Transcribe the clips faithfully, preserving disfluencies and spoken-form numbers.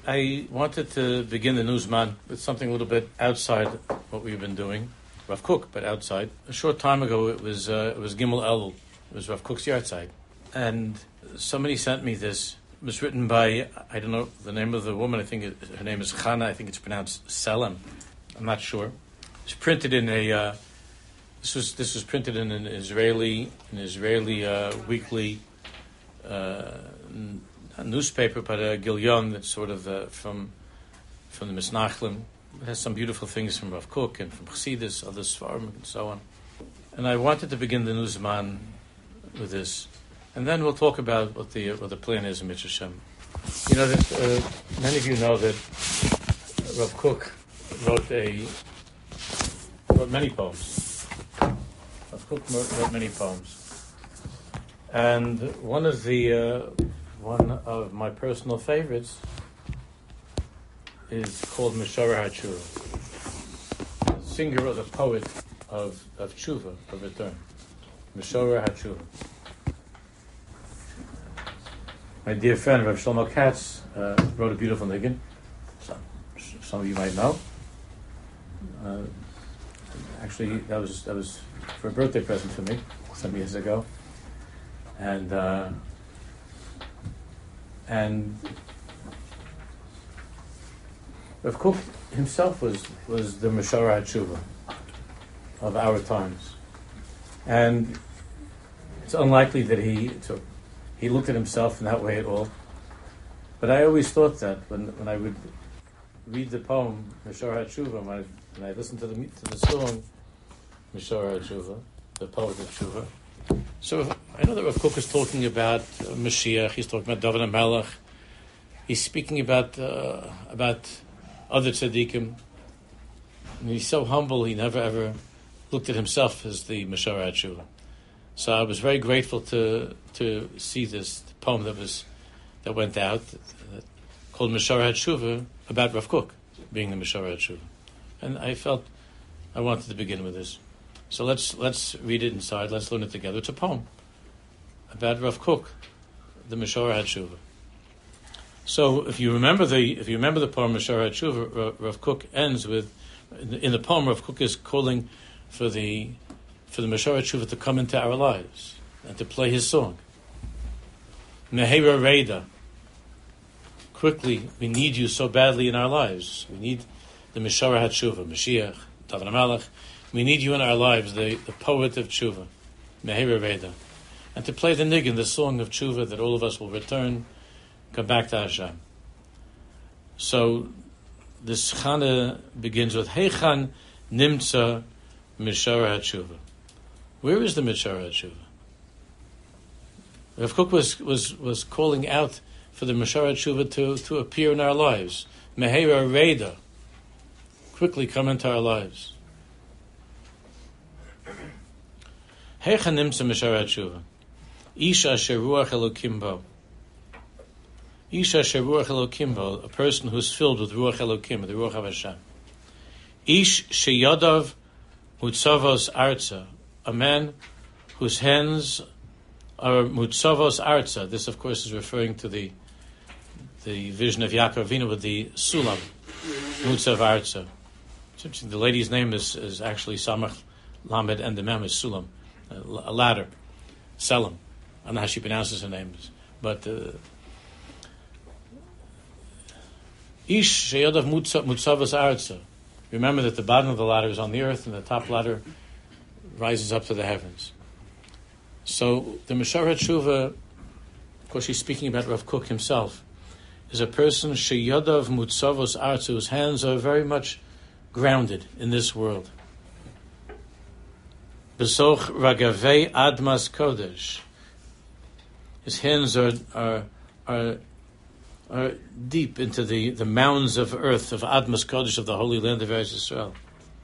I wanted to begin the Newsman with something a little bit outside what we've been doing, Rav Kook, but outside. A short time ago, it was uh, it was Gimel Elul. It was Rav Kook's yahrzeit, and somebody sent me this. It was written by, I don't know the name of the woman. I think it, her name is Chana. I think it's pronounced Selim. I'm not sure. It's printed in a. Uh, this was this was printed in an Israeli an Israeli uh, weekly. Uh, a newspaper, but a Gilyon that's sort of uh, from from the Misnachlim. It has some beautiful things from Rav Kook and from Chassidus, other Sfarim, and so on. And I wanted to begin the Newsman with this, and then we'll talk about what the what the plan is in Mitzvah Shem. You know that uh, many of you know that Rav Kook wrote a wrote many poems. Rav Kook wrote many poems, and one of the uh, One of my personal favorites is called Mishorer HaTshuva. The singer was a poet of, of tshuva, of return. Mishorer HaTshuva. My dear friend Rav Shlomo Katz uh, wrote a beautiful nigun. Some, some of you might know. Uh, actually, that was that was for a birthday present for me some years ago, and. Uh, And Rav Kook himself was, was the Mishorer HaTshuva of our times. And it's unlikely that he took, he looked at himself in that way at all. But I always thought that when, when I would read the poem Mishorer HaTshuva, when I, when I listened to the to the song Mishorer HaTshuva, the poet of Tshuva. So I know that Rav Kook is talking about uh, Mashiach. He's talking about David HaMelech. He's speaking about uh, about other tzaddikim. And he's so humble. He never ever looked at himself as the Mishorer HaTshuva. So I was very grateful to to see this poem that was that went out uh, called Mishorer HaTshuva about Rav Kook being the Mishorer HaTshuva, and I felt I wanted to begin with this. So let's let's read it inside. Let's learn it together. It's a poem about Rav Kook, the Mishorer HaTshuva. So if you remember the if you remember the poem Mishorer HaTshuva, Rav Kook ends with in the, in the poem Rav Kook is calling for the for the Mishorer HaTshuva to come into our lives and to play his song. Mehera Reida. Quickly, we need you so badly in our lives. We need the Mishorer HaTshuva, Mashiach, David HaMelech. We need you in our lives, the, the poet of Tshuva, Mehera Reida, and to play the nigun, the song of Tshuva, that all of us will return, come back to Hashem. So this Chana begins with Heichan Nimtza Mishorer HaTshuva. Where is the Mishorer HaTshuva? Rav Kook was, was, was calling out for the Mishorer HaTshuva to, to appear in our lives. Mehera Reida, quickly come into our lives. Heichan nimtza Mishorer HaTshuva. Isha sheruach Elokim bo. Isha sheruach Elokim bo, a person who's filled with ruach Elokim, the ruach of Hashem. Ish sheyadav mutzavos arza, a man whose hands are mutzavos arza. This, of course, is referring to the the vision of Yaakov Avinu with the sulam, mutzav arza. The lady's name is, is actually Samach Lamed, and the mem is Sulam. A ladder, Selim. I don't know how she pronounces her name, but Ish Sheyadav Mutzavas Arza. Remember that the bottom of the ladder is on the earth, and the top ladder rises up to the heavens. So the Mishorer HaTshuva, of course, she's speaking about Rav Kook himself, is a person Sheyadav Mutzavas Arza, whose hands are very much grounded in this world. Besoch ragavei admas kodesh. His hands are are are, are deep into the, the mounds of earth of admas kodesh, of the holy land of Eretz Yisrael.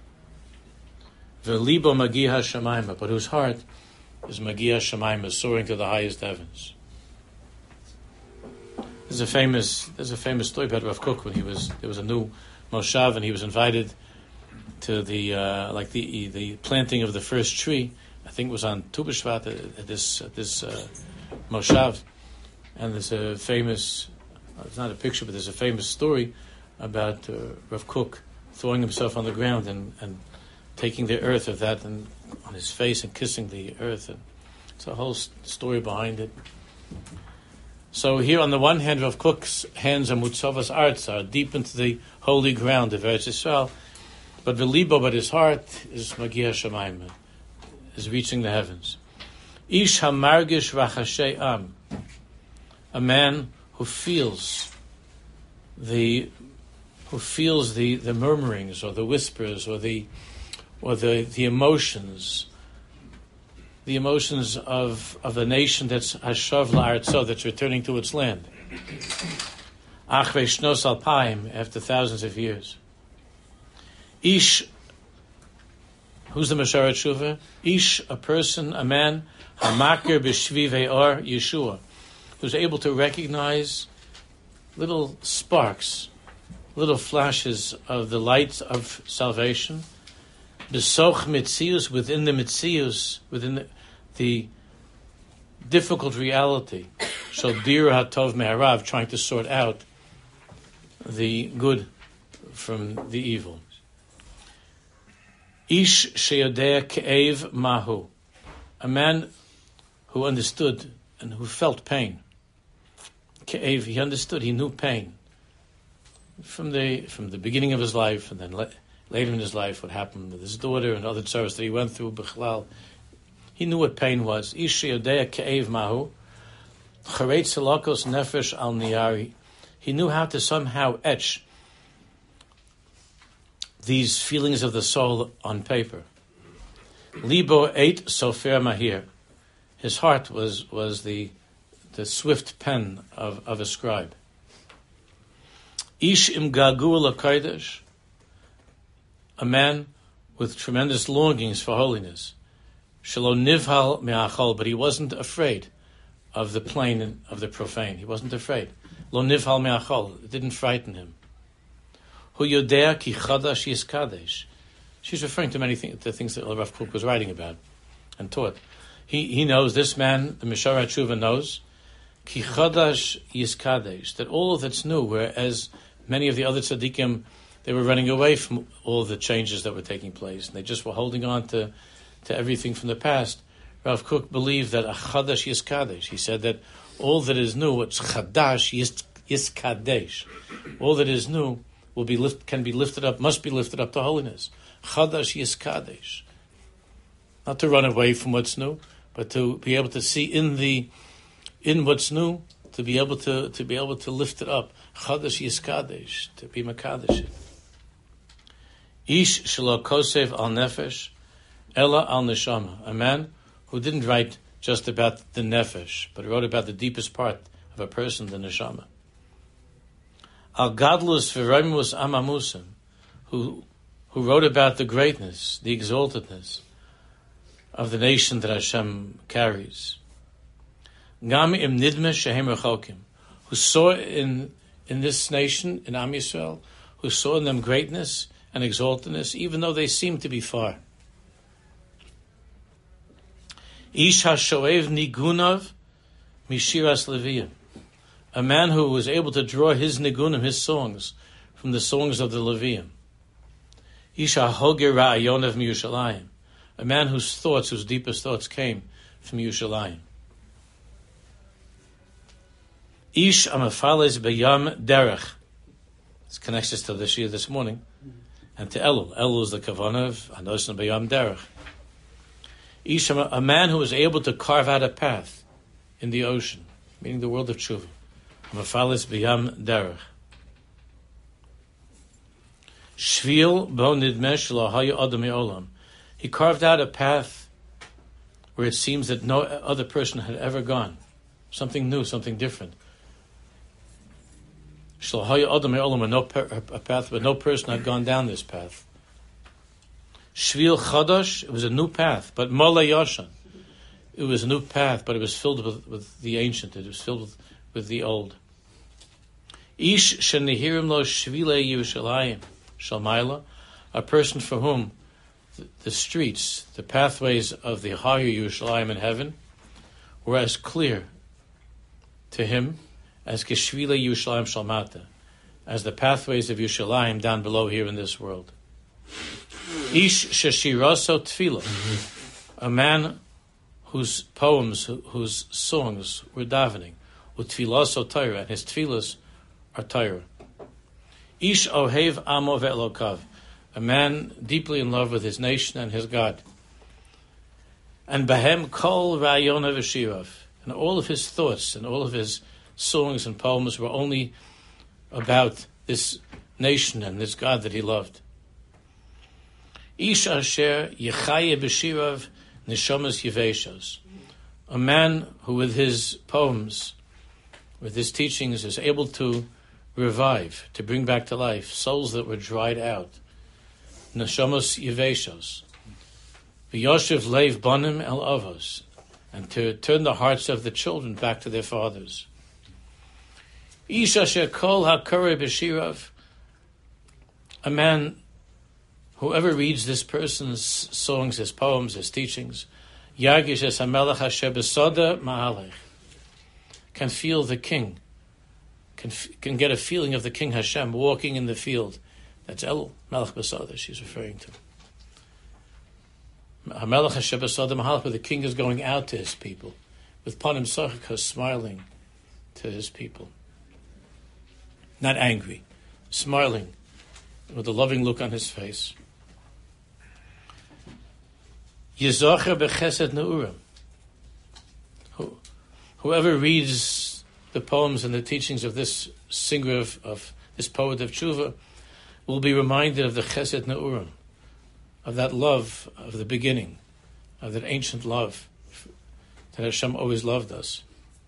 Velibo magiha shamayma, but whose heart is magiha shamayma, soaring to the highest heavens. There's a famous there's a famous story about Rav Kook when he was there was a new moshav and he was invited to the uh, like the the planting of the first tree. I think it was on Tu B'Shvat at this at this uh, moshav, and there's a famous Uh, it's not a picture, but there's a famous story about uh, Rav Kook throwing himself on the ground and, and taking the earth of that and on his face and kissing the earth. And it's a whole st- story behind it. So here, on the one hand, Rav Kook's hands are mutzavas arts, are deep into the holy ground of Eretz Yisrael, but v'libo, but his heart is Magiah Shamayim, is reaching the heavens. Ish hamargish rachashei am, a man who feels the who feels the, the murmurings or the whispers or the or the, the emotions, the emotions of of a nation that's hashav la'artzo, that's returning to its land. Achrei shnos alpaim, after thousands of years. Ish, who's the Mashara Tshuva? Ish, a person, a man, hamakir b'shvivei or Yeshua, who's able to recognize little sparks, little flashes of the light of salvation, besoch mitzius, within the mitzius, within the, the difficult reality, shodir hatov me'arav, trying to sort out the good from the evil. Ish sheyodea ke'ev mahu, a man who understood and who felt pain. Ke'ev, he understood, he knew pain from the from the beginning of his life, and then le- later in his life, what happened with his daughter and other tzaros that he went through. Bichlal, he knew what pain was. Ish sheyodea ke'ev mahu, charetz halakos nefesh al niyari. He knew how to somehow etch these feelings of the soul on paper. Libo ate sofer mahir. His heart was was the the swift pen of, of a scribe. Ish im gagul l'kodesh, a man with tremendous longings for holiness. Shelo nivhal me'achol, but he wasn't afraid of the plain, of the profane. He wasn't afraid. Lo nivhal me'achol, it didn't frighten him. Hu yodea ki chadash yis kadesh. She's referring to many things, the things that Rav Kook was writing about and taught. He he knows, this man, the Mishara Tshuva knows, ki chadash yis kadesh, that all that's new, whereas many of the other tzaddikim, they were running away from all the changes that were taking place, and they just were holding on to, to everything from the past. Rav Kook believed that a chadash yis kadesh. He said that all that is new, it's chadash yis, yis kadesh. All that is new will be lift, can be lifted up, must be lifted up to holiness. Chadash yis kadesh. Not to run away from what's new, but to be able to see in the in what's new, to be able to to be able to lift it up. Chadash yis kadesh, to be makadesh. Ish shelo kosev al nefesh, ella al neshama. A man who didn't write just about the nefesh, but wrote about the deepest part of a person, the neshama. Al gadlus v'roimus amamusim, who who wrote about the greatness, the exaltedness of the nation that Hashem carries. Gam im nidme shehem rechokim, who saw in in this nation, in Am Yisrael, who saw in them greatness and exaltedness, even though they seem to be far. Ish hashoev nigunav mishiras leviyim, a man who was able to draw his nigunim, his songs, from the songs of the Leviyim. Ish hahoger ra'ayonav miyushalayim, a man whose thoughts, whose deepest thoughts came from Yerushalayim. Ish amafales beyam derech. This connects us to the Shia this morning, and to Elul. Elul is the kavanah of Anosan beyam derech. Ish, a man who was able to carve out a path in the ocean, meaning the world of Tshuva. Amafales beyam derech. Shvil bo nidmesh lo haya adam olam. He carved out a path where it seems that no other person had ever gone. Something new, something different. Shlo haya adam olam, no a path, but no person had gone down this path. Shvil chadash, it was a new path, but mola yashan, it was a new path, but it was filled with, with the ancient. It was filled with, with the old. Ish shenihirim lo shvile Yerushalayim shalmayla, a person for whom the, the streets, the pathways of the higher Yerushalayim in heaven were as clear to him as Keshvila Yerushalayim Shalmata, as the pathways of Yerushalayim down below here in this world. Ish Sheshiraso Tefillah, a man whose poems, whose songs were davening, Utfilaso Torah, and his tefillas are Torah. Ish Ohev Amo Ve'elokav, a man deeply in love with his nation and his God. And Bahem Kol Rayona V'Shirav, and all of his thoughts and all of his songs and poems were only about this nation and this God that he loved. Ish Asher Yechaye B'Shirav Nishamas Yeveshos, a man who with his poems, with his teachings, is able to revive, to bring back to life souls that were dried out. Nishamas Yeveshos. V'yoshev Leiv Banim El Avos, and to turn the hearts of the children back to their fathers. Ish Asher Kol HaKoreh B'Shirav, a man, whoever reads this person's songs, his poems, his teachings, Yargish Es HaMelech Asher B'Soda Ma'alech, can feel the king, can can get a feeling of the King Hashem walking in the field. That's Elul, Melech B'Soda, she's referring to. HaMelech Asher B'Soda Ma'alech, where the king is going out to his people, with Panim Sochikos, smiling to his people. Not angry, smiling, with a loving look on his face. Yezocher bechesed neurim. Who, whoever reads the poems and the teachings of this singer of, of this poet of tshuva will be reminded of the chesed neurim, of that love of the beginning, of that ancient love that Hashem always loved us.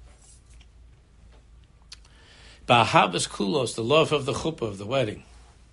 Ba'ahabas kulos, the love of the chuppah, of the wedding.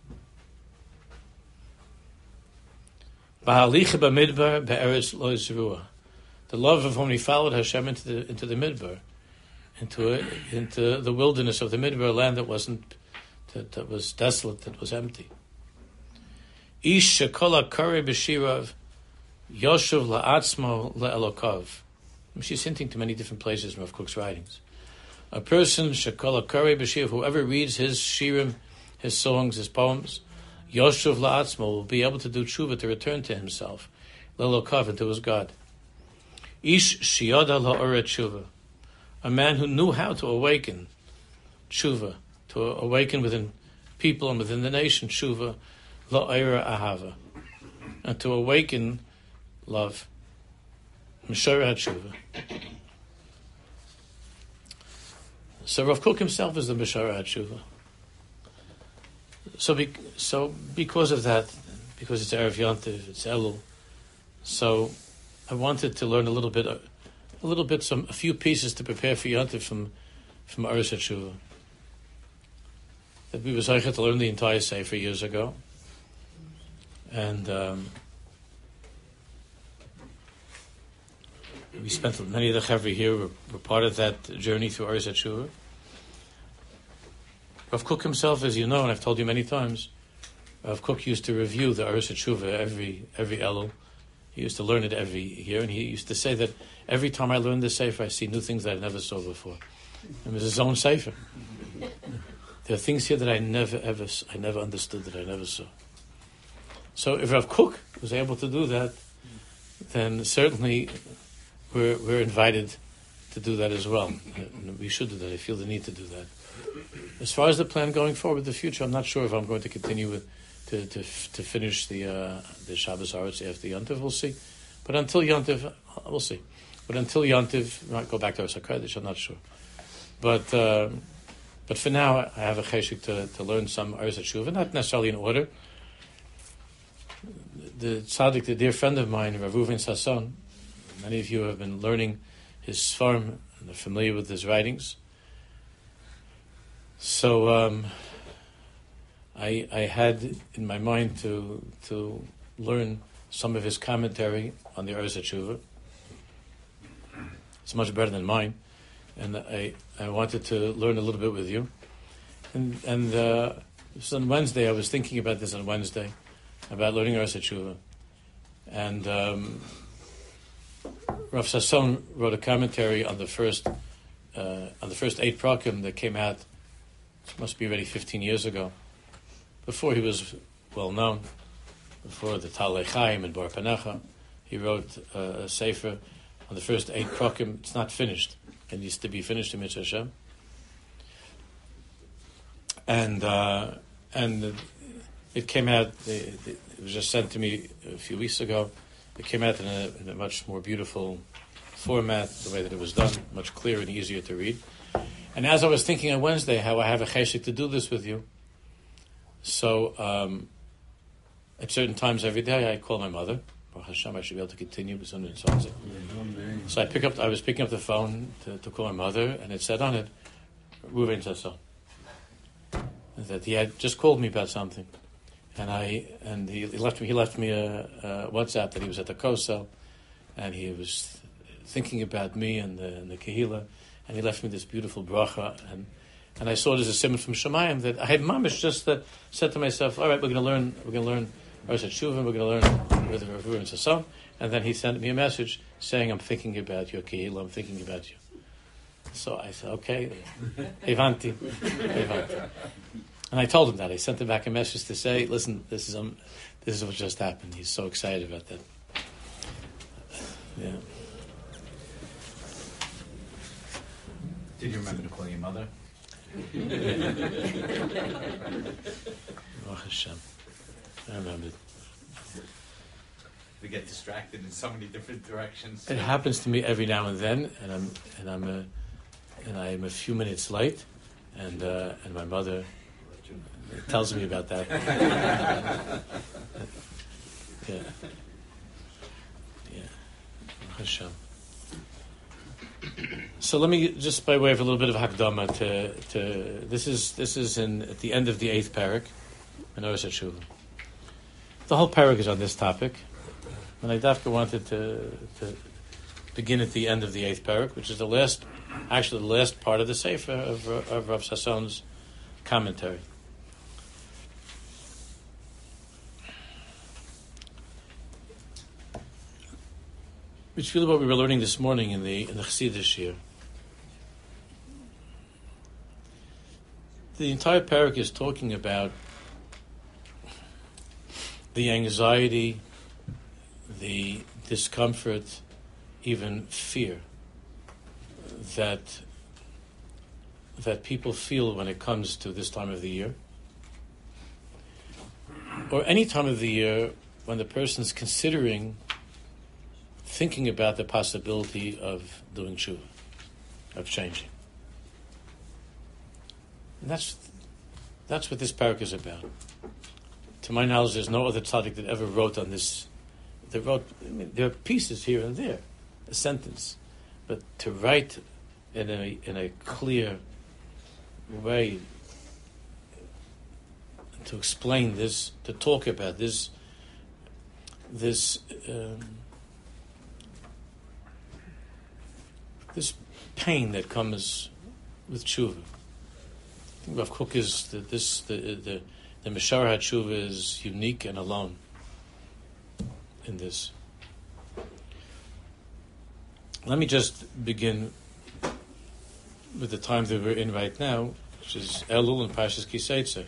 Ba'alicha b'midbar be'eretz lo yizruah, the love of when he followed Hashem into the into the midbar, into a, into the wilderness of the midbar, land that wasn't that, that was desolate, that was empty. Ish shekol hakore b'shirav yoshuv la'atzmo le'elokav. She's hinting to many different places in Rav Kook's writings. A person, shekol hakore b'shirav, whoever reads his shirim, his songs, his poems, Yoshuv la'atzmo, will be able to do tshuva, to return to himself, le'elokav, and to his God. Ish shiyada la'oret tshuva, a man who knew how to awaken tshuva, to awaken within people and within the nation tshuva, la'oira ahava, and to awaken love, Mishara tshuva. So Rav Kook himself is the Mishara tshuva. So, be, so because of that, because it's Erev Yontiv, it's Elul, so I wanted to learn a little bit, a, a little bit, some a few pieces to prepare for Yontiv from from Aris HaTshuva. That we were zeicher to learn the entire Sefer years ago, and um, we spent many of the Chevri here were, were part of that journey through Aris HaTshuva. Rav Kook himself, as you know, and I've told you many times, Rav Kook used to review the Aris HaTshuva every every Elul. He used to learn it every year, and he used to say that every time I learn the Sefer, I see new things that I never saw before. It was his own Sefer. There are things here that I never ever, I never understood, that I never saw. So if Rav Kook was able to do that, then certainly we're we're invited to do that as well. And we should do that. I feel the need to do that. As far as the plan going forward, the future, I'm not sure if I'm going to continue with to to to finish the uh, the Shabbos Aretz after Yontiv. We'll see. But until Yontiv, we'll see. But until Yontiv, I might go back to Aretz HaKodesh. I'm not sure. But uh, but for now, I have a cheshik to to learn some Aretz HaTshuva, not necessarily in order. The tzaddik, the dear friend of mine, Rav Reuven Sasson, many of you have been learning his Sfarim and are familiar with his writings. So um, I I had in my mind to to learn some of his commentary on the Aretz HaTshuva. It's much better than mine, and I, I wanted to learn a little bit with you. And and uh, this on Wednesday, I was thinking about this on Wednesday, about learning Aretz HaTshuva. And um, Rav Sasson wrote a commentary on the first uh, on the first eight prakim that came out, it must be already fifteen years ago, before he was well known, before the Talei Chaim and Bar Panecha, he wrote uh, a sefer on the first eight prakim. It's not finished. It needs to be finished in Mitzvah Hashem. And uh, and it came out. It was just sent to me a few weeks ago. It came out in a, in a much more beautiful format, the way that it was done, much clearer and easier to read. And as I was thinking on Wednesday how I have a cheshik to do this with you, so um, at certain times every day I call my mother. Baruch Hashem, I should be able to continue. So I pick up. I was picking up the phone to, to call my mother, and it said on it, Ruven says so. That he had just called me about something, and I and he, he left me. He left me a, a WhatsApp that he was at the Kosel, and he was thinking about me and the, and the Kehila, and he left me this beautiful bracha, and and I saw it as a simon from Shemayim that I had mamish just that said to myself, all right, we're going to learn. We're going to learn. Rosh Hashuvim, we're going to learn with Rav Ruben Sasson, and then he sent me a message saying, I'm thinking about your Kehila. I'm thinking about you. So I said, okay, Evanti, Evanti. And I told him that. I sent him back a message to say, listen, this is um, this is what just happened. He's so excited about that. Yeah. Did you remember to call your mother? Baruch Hashem. I remember. We get distracted in so many different directions. It happens to me every now and then, and I'm and I'm a, and I'm a few minutes late, and uh, and my mother tells me about that. yeah, yeah. Hashem. So let me just, by way of a little bit of hakdama, to to this is this is in at the end of the eighth parak, in Oros HaTeshuvah. The whole parak is on this topic. And I dafka wanted to, to begin at the end of the eighth parak, which is the last, actually the last part of the sefer of, of Rav Sasson's commentary. Which is really what we were learning this morning in the in the Chassidus here. The entire parak is talking about the anxiety, the discomfort, even fear that that people feel when it comes to this time of the year, or any time of the year when the person's considering, thinking about the possibility of doing tshuva, of changing. And that's that's what this parak is about. To my knowledge, there's no other tzaddik that ever wrote on this. They wrote, I mean, there are pieces here and there, a sentence, but to write in a in a clear way, to explain this, to talk about this, this um, this pain that comes with tshuva. I think Rav Kook is that this the the the Mishar HaTshuva is unique and alone in this. Let me just begin with the time that we're in right now, which is Elul and Parshas Kiseitze.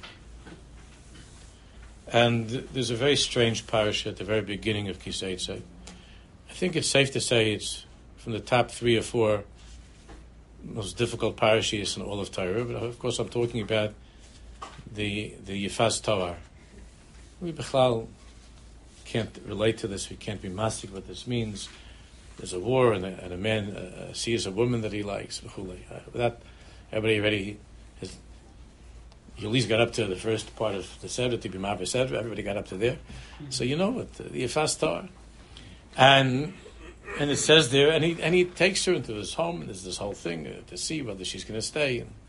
And there's a very strange parasha at the very beginning of Kiseitze. I think it's safe to say it's from the top three or four most difficult parashas in all of Torah, but of course I'm talking about the the Yifas Toar. We Bechlal can't relate to this. We can't be mastic what this means. There's a war, and a, and a man uh, sees a woman that he likes. Uh, that everybody already has. You at least got up to the first part of the Seder to be Ma'aver Seder. Everybody got up to there, mm-hmm. So you know what the Yifas Toar, and and it says there, and he and he takes her into his home, and there's this whole thing uh, to see whether she's going to stay. And,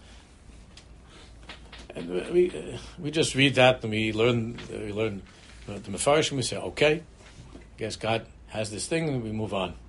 And we uh, we just read that and we learn uh, we learn uh, the Mefarshim. We say, okay, I guess God has this thing, and we move on.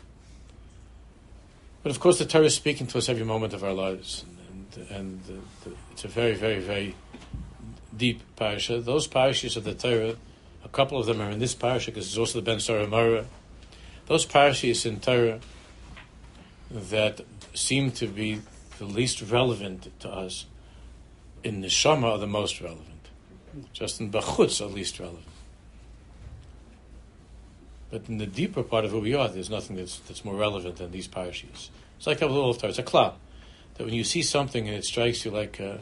But of course, the Torah is speaking to us every moment of our lives, and and uh, the, it's a very very very deep parasha. Those parashas of the Torah, a couple of them are in this parasha because it's also the Ben Sarah Mara. Those parashas in Torah that seem to be the least relevant to us, in Neshama are the most relevant. Just in Bachutz are least relevant. But in the deeper part of who we are, there's nothing that's that's more relevant than these parashas. It's like a little Torah. It's a klal. That when you see something and it strikes you like uh,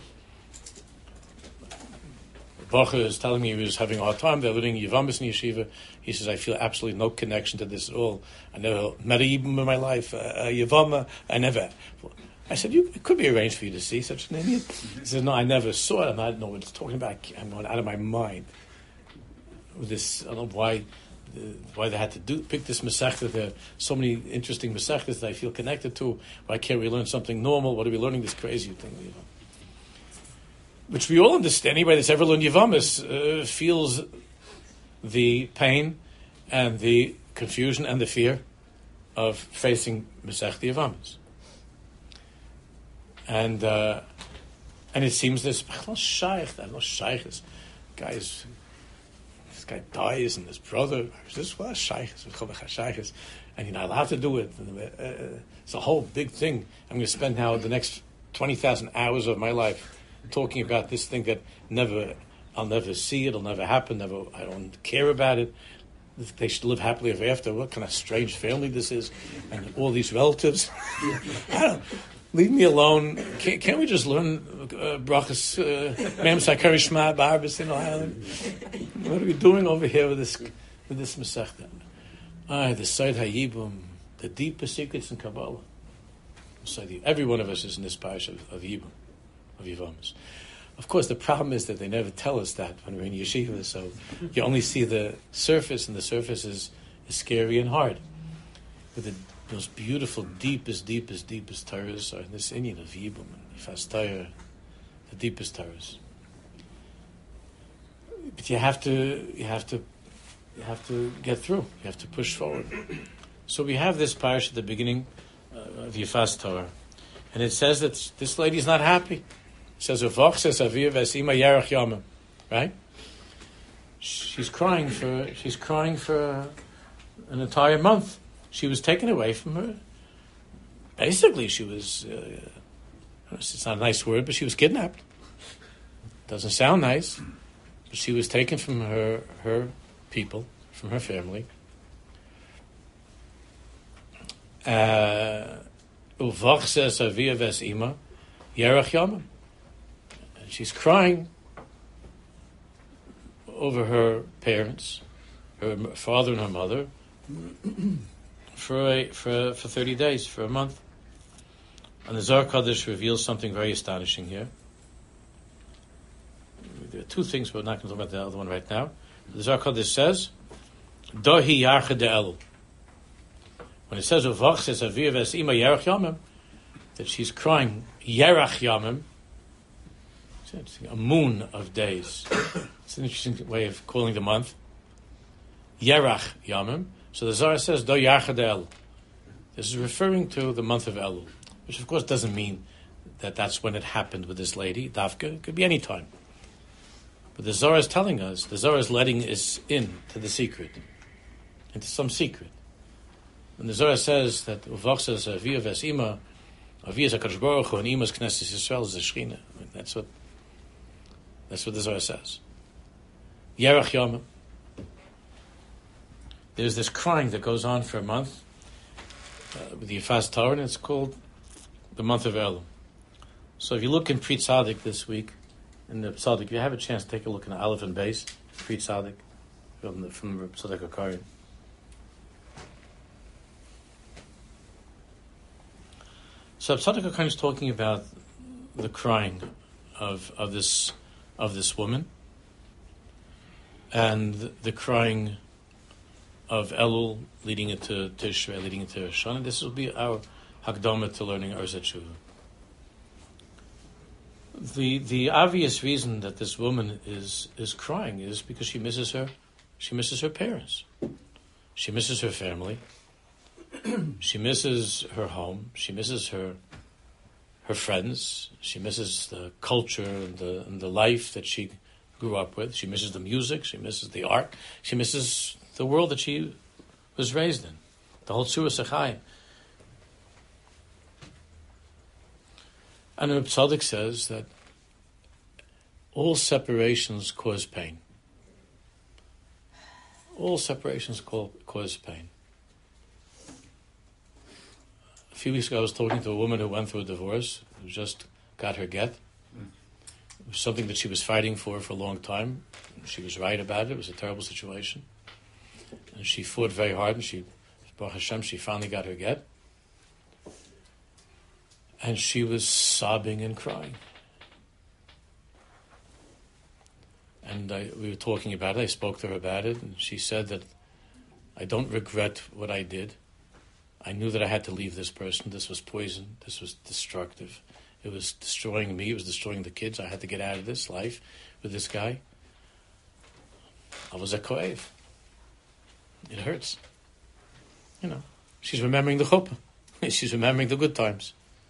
Bacha is telling me he was having a hard time, they're living Yevamis in Yeshiva. He says, I feel absolutely no connection to this at all. I never met a Yibam in my life, a Yevama, I never. I said, you, it could be arranged for you to see such an idiot. He says, no, I never saw it, and I don't know what it's talking about. I'm going out of my mind. With this, I don't know why uh, why they had to do pick this Masechta. There are so many interesting Masechtas that I feel connected to. Why can't we learn something normal? What are we learning this crazy thing? You know? Which we all understand. Anybody that's ever learned Yevamis uh, feels the pain and the confusion and the fear of facing Masechta Yevamis. And uh, and it seems this no shaykh, no shaykh. This guy's this guy dies and his brother. This was shaykh, and you're not allowed to do it. Uh, it's a whole big thing. I'm going to spend now the next twenty thousand hours of my life talking about this thing that never, I'll never see. It'll never happen. Never, I don't care about it. They should live happily ever after. What kind of strange family this is, and all these relatives. I don't. Leave me alone. Can't, can't we just learn uh, brachas, Mem Sakari Shema, Barbas in Island? What are we doing over here with this with this Masechta? Ah, the Sod HaYibum, the deepest secrets in Kabbalah. Every one of us is in this parish of, of Yibum, of Yevamis. Of course, the problem is that they never tell us that when we're in yeshiva, so you only see the surface, and the surface is, is scary and hard. But the most beautiful, deepest, deepest, deepest Torahs are in this Indian of Yibum and Yifas Torah, the deepest Torahs. But you have to, you have to, you have to get through. You have to push forward. So we have this parish at the beginning uh, of Yifas Torah, and it says that this lady's not happy. It says, "Uvach says Avir v'Esima Yarach Yamim," right? She's crying for, she's crying for an entire month. She was taken away from her. Basically, she was, uh, it's not a nice word, but she was kidnapped. Doesn't sound nice. But she was taken from her her people, from her family. Uvach says Avia ves ima, Yerach Yamim. And she's crying over her parents, her father and her mother, for a, for for thirty days, for a month. And the Zohar Kodesh reveals something very astonishing here. There are two things, but we're not going to talk about the other one right now. The Zohar Kodesh says, Dohi Yarcha de Elul. When it says, Uvach says, Avir ves ima Yerach Yamim, that she's crying, Yerach Yamim, it's a moon of days. It's an interesting way of calling the month. Yerach Yamim. So the Zohar says, Do Yarcha de Elul. This is referring to the month of Elul, which of course doesn't mean that that's when it happened with this lady, Davka. It could be any time. But the Zohar is telling us, the Zohar is letting us in to the secret, into some secret. And the Zohar says that Uvach says, Avia ves ima, Avia is HaKadosh Baruch Hu, and Ima's Knesset Yisrael is the Shechina. I mean, that's what, that's what the Zohar says. Yerach Yamim. There's this crying that goes on for a month uh, with the Yifas Torah, and it's called the month of Elul. So if you look in Pri Tzadik this week, in the Tzadik, if you have a chance, take a look in the Aleph and Beis, Pri Tzadik, from the from Tzadik HaKarim. So Tzadik HaKarim is talking about the crying of of this of this woman, and the, the crying of Elul leading into Tishrei, leading into Shana. This will be our Hakdama to learning Orzat Shuvah. The the obvious reason that this woman is is crying is because she misses her she misses her parents. She misses her family. She misses her home. She misses her her friends. She misses the culture and the and the life that she grew up with. She misses the music. She misses the art. She misses the world that she was raised in. The whole Tzura Sechayim. And Reb Tzadok says that all separations cause pain. All separations cause pain. A few weeks ago I was talking to a woman who went through a divorce, who just got her get. It was something that she was fighting for for a long time. She was right about it. It was a terrible situation. And she fought very hard, and she, Baruch Hashem, she finally got her get. And she was sobbing and crying. And I, we were talking about it. I spoke to her about it, and she said that I don't regret what I did. I knew that I had to leave this person. This was poison. This was destructive. It was destroying me. It was destroying the kids. I had to get out of this life with this guy. I was a koev. It hurts. You know, she's remembering the chuppah. She's remembering the good times.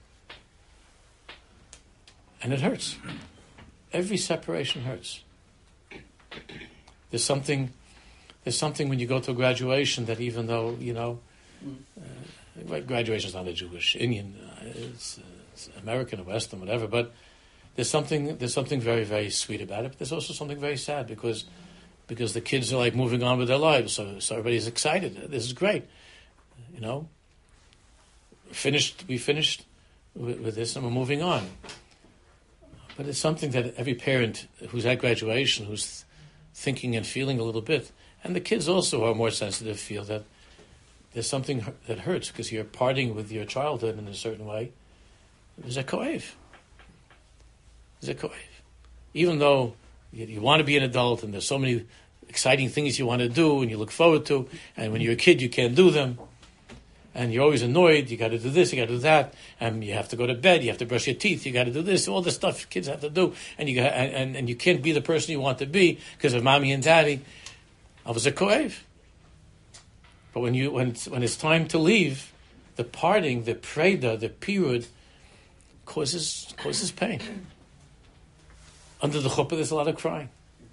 And it hurts. Every separation hurts. There's something, there's something when you go to a graduation that even though, you know, uh, graduation is not a Jewish, Indian, uh, it's, uh, it's American or Western, whatever, but there's something, there's something very, very sweet about it. But there's also something very sad because, because the kids are like moving on with their lives, so, so everybody's excited. This is great, you know. Finished, we finished with, with this, and we're moving on. But it's something that every parent who's at graduation, who's thinking and feeling a little bit, and the kids also who are more sensitive feel that there's something that hurts because you're parting with your childhood in a certain way. There's a koev. There's a koev. Even though you, you want to be an adult and there's so many exciting things you want to do and you look forward to, and when you're a kid you can't do them, and you're always annoyed, you got to do this, you got to do that, and you have to go to bed, you have to brush your teeth, you got to do this, all the stuff kids have to do, and you got, and, and, and you can't be the person you want to be because of mommy and daddy. I was a koev. But when you when it's, when it's time to leave, the parting, the preda, the period causes causes pain. Under the chuppah, there's a lot of crying.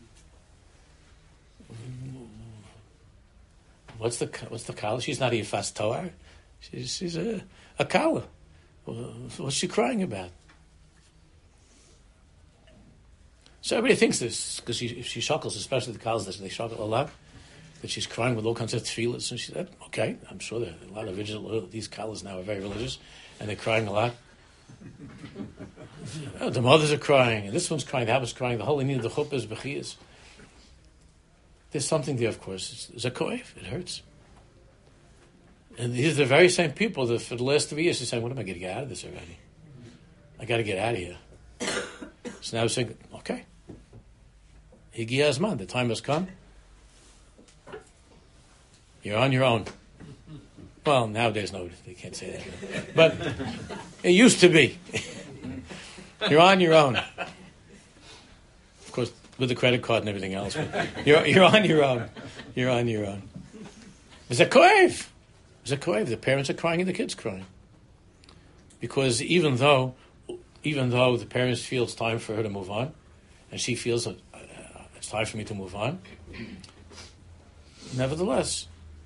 What's the what's the kala? She's not a fast toar. She's she's a a kala. What's she crying about? So everybody thinks this because she, if she shuckles, especially the kalas, they shuckle a lot. That she's crying with all kinds of tefillahs, and she said, "Okay, I'm sure there are a lot of religious. These kalas now are very religious, and they're crying a lot. Oh, the mothers are crying, and this one's crying, that one's crying. The whole idea of the chuppah is bechiyas. There's something there, of course. It's, it's a koev. It hurts. And these are the very same people that for the last three years are saying, "What am I going to get out of this already? I got to get out of here." So now we're saying, "Okay, Higi Azman, the time has come. You're on your own." Well, nowadays, no, they can't say that. But it used to be. You're on your own. Of course, with the credit card and everything else. But you're, you're on your own. You're on your own. It's a koev. It's a koev. The parents are crying and the kids crying. Because even though, even though the parents feel it's time for her to move on, and she feels uh, it's time for me to move on, nevertheless,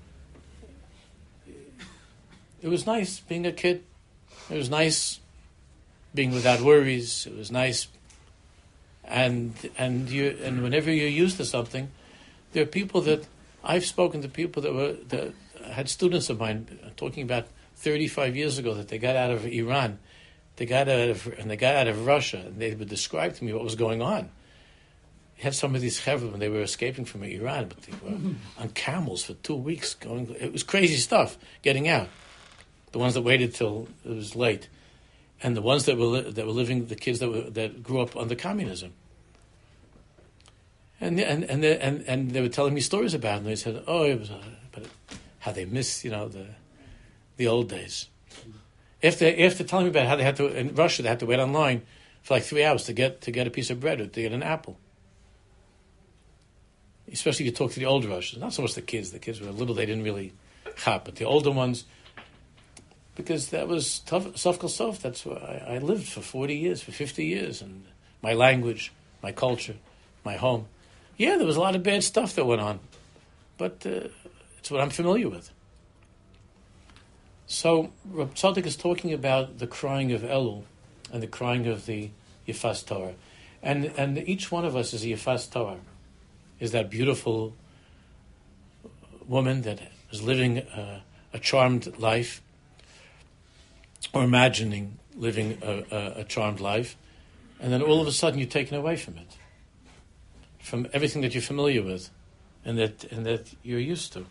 it was nice being a kid. It was nice being without worries. It was nice, and and you and whenever you're used to something, there are people that I've spoken to people that were that had students of mine talking about thirty-five years ago that they got out of Iran, they got out of and they got out of Russia, and they would describe to me what was going on. You had some of these chevra when they were escaping from Iran, but they were on camels for two weeks going. It was crazy stuff getting out. The ones that waited till it was late, and the ones that were li- that were living, the kids that were that grew up under communism. And and and they, and, and they were telling me stories about it. And they said, "Oh, it was uh, but how they miss, you know, the the old days." If they if they're telling me about how they had to in Russia, they had to wait online for like three hours to get to get a piece of bread or to get an apple. Especially if you talk to the older Russians, not so much the kids. The kids were little; they didn't really chop, but the older ones. Because that was tough, Sofkal Sof. That's where I, I lived for forty years, for fifty years, and my language, my culture, my home. Yeah, there was a lot of bad stuff that went on, but uh, it's what I'm familiar with. So Reb Tzadok is talking about the crying of Elul and the crying of the Yifas Torah. And and each one of us is a Yifas Torah, is that beautiful woman that is living a, a charmed life, or imagining living a, a, a charmed life, and then all of a sudden you're taken away from it, from everything that you're familiar with, and that and that you're used to.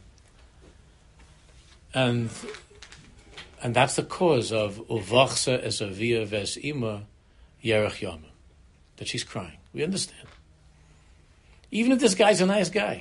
And and that's the cause of Uvachsa es avia ves ima yerach yama, that she's crying. We understand. Even if this guy's a nice guy,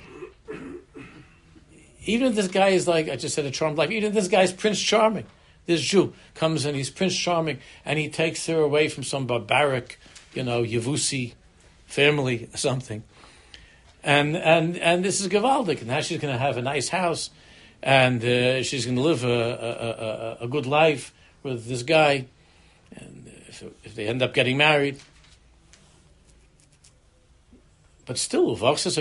even if this guy is like, I just said, a charmed life, even if this guy's Prince Charming, this Jew comes and he's Prince Charming and he takes her away from some barbaric, you know, Yavusi family or something. And and and this is Gavaldik, and now she's going to have a nice house, and uh, she's going to live a, a, a, a good life with this guy, and if, if they end up getting married. But still,